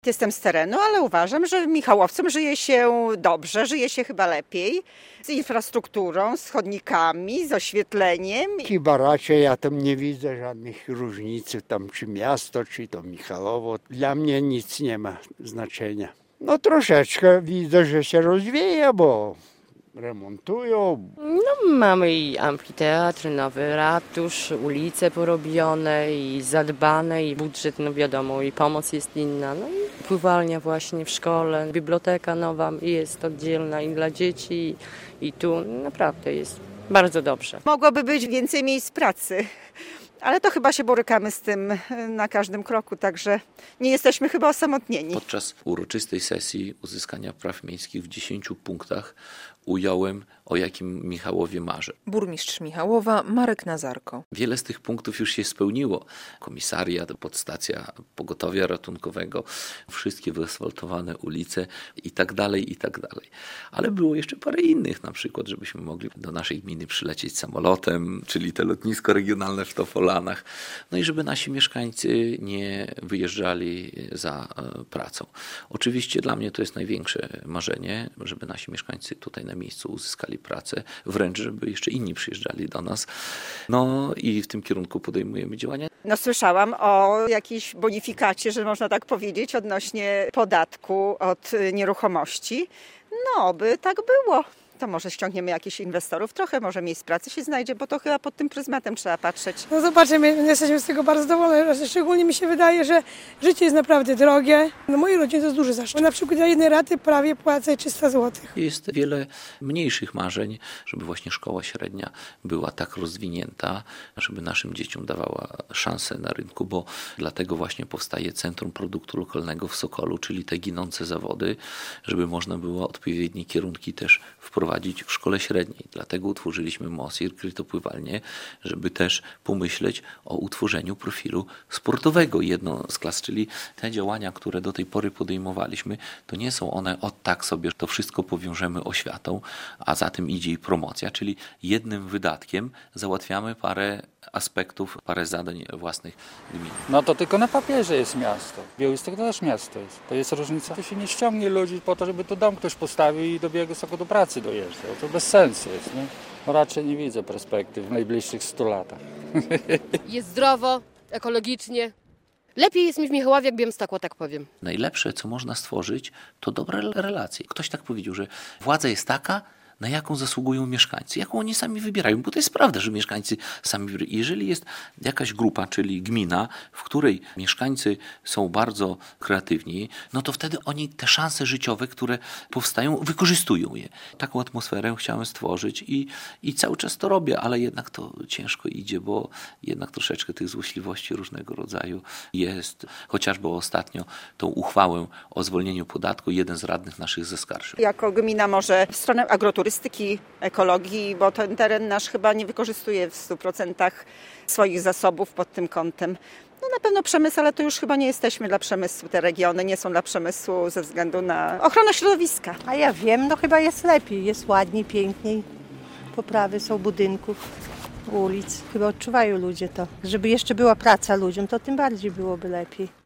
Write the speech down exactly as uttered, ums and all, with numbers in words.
Jestem z terenu, ale uważam, że Michałowcom żyje się dobrze, żyje się chyba lepiej. Z infrastrukturą, z chodnikami, z oświetleniem. Chyba raczej ja tam nie widzę żadnych różnic, tam czy miasto, czy to Michalowo. Dla mnie nic nie ma znaczenia. No troszeczkę widzę, że się rozwija, bo remontują. No mamy i amfiteatr, nowy ratusz, ulice porobione i zadbane i budżet, no wiadomo, i pomoc jest inna. No i pływalnia właśnie w szkole, biblioteka nowa jest oddzielna i dla dzieci i tu naprawdę jest bardzo dobrze. Mogłoby być więcej miejsc pracy, ale to chyba się borykamy z tym na każdym kroku, także nie jesteśmy chyba osamotnieni. Podczas uroczystej sesji uzyskania praw miejskich w dziesięciu punktach ująłem, o jakim Michałowie marzę. Burmistrz Michałowa Marek Nazarko. Wiele z tych punktów już się spełniło. Komisariat, podstacja pogotowia ratunkowego, wszystkie wyasfaltowane ulice i tak dalej, i tak dalej. Ale było jeszcze parę innych, na przykład, żebyśmy mogli do naszej gminy przylecieć samolotem, czyli te lotnisko regionalne w Topolanach. No i żeby nasi mieszkańcy nie wyjeżdżali za pracą. Oczywiście dla mnie to jest największe marzenie, żeby nasi mieszkańcy tutaj na miejscu uzyskali pracę, wręcz żeby jeszcze inni przyjeżdżali do nas. No i w tym kierunku podejmujemy działania. No słyszałam o jakiejś bonifikacie, że można tak powiedzieć, odnośnie podatku od nieruchomości. No, by tak było. To może ściągniemy jakichś inwestorów, trochę może miejsc pracy się znajdzie, bo to chyba pod tym pryzmatem trzeba patrzeć. No zobaczymy, jesteśmy z tego bardzo zadowoleni. Szczególnie mi się wydaje, że życie jest naprawdę drogie. No mojej rodzinie to jest duży zaszczyt. Na przykład za jednej raty prawie płacę trzysta złotych. Jest wiele mniejszych marzeń, żeby właśnie szkoła średnia była tak rozwinięta, żeby naszym dzieciom dawała szansę na rynku, bo dlatego właśnie powstaje Centrum Produktu Lokalnego w Sokolu, czyli te ginące zawody, żeby można było odpowiednie kierunki też wprowadzić w szkole średniej. Dlatego utworzyliśmy MOSIR, krytopływalnię, żeby też pomyśleć o utworzeniu profilu sportowego. Jedną z klas, czyli te działania, które do tej pory podejmowaliśmy, to nie są one od tak sobie, to wszystko powiążemy oświatą, a za tym idzie i promocja, czyli jednym wydatkiem załatwiamy parę aspektów, parę zadań własnych gmin. No to tylko na papierze jest miasto. Białystok to też miasto jest. To jest różnica. To się nie ściągnie ludzi po to, żeby tu dom ktoś postawił i do Białegostoku do pracy dojeżdżał. To bez sensu jest. Nie? No raczej nie widzę perspektyw w najbliższych stu latach. Jest zdrowo, ekologicznie. Lepiej jest mi w Michałowie, jak Białymstoku, tak powiem. Najlepsze, co można stworzyć, to dobre relacje. Ktoś tak powiedział, że władza jest taka, na jaką zasługują mieszkańcy, jaką oni sami wybierają, bo to jest prawda, że mieszkańcy sami wybierają. Jeżeli jest jakaś grupa, czyli gmina, w której mieszkańcy są bardzo kreatywni, no to wtedy oni te szanse życiowe, które powstają, wykorzystują je. Taką atmosferę chciałem stworzyć i, i cały czas to robię, ale jednak to ciężko idzie, bo jednak troszeczkę tych złośliwości różnego rodzaju jest. Chociażby ostatnio tą uchwałę o zwolnieniu podatku jeden z radnych naszych zaskarżył. Jako gmina może w stronę agroturystyki, ekologii, bo ten teren nasz chyba nie wykorzystuje w stu procentach swoich zasobów pod tym kątem. No na pewno przemysł, ale to już chyba nie jesteśmy dla przemysłu. Te regiony nie są dla przemysłu ze względu na ochronę środowiska. A ja wiem, no chyba jest lepiej, jest ładniej, piękniej. Poprawy są budynków, ulic. Chyba odczuwają ludzie to. Żeby jeszcze była praca ludziom, to tym bardziej byłoby lepiej.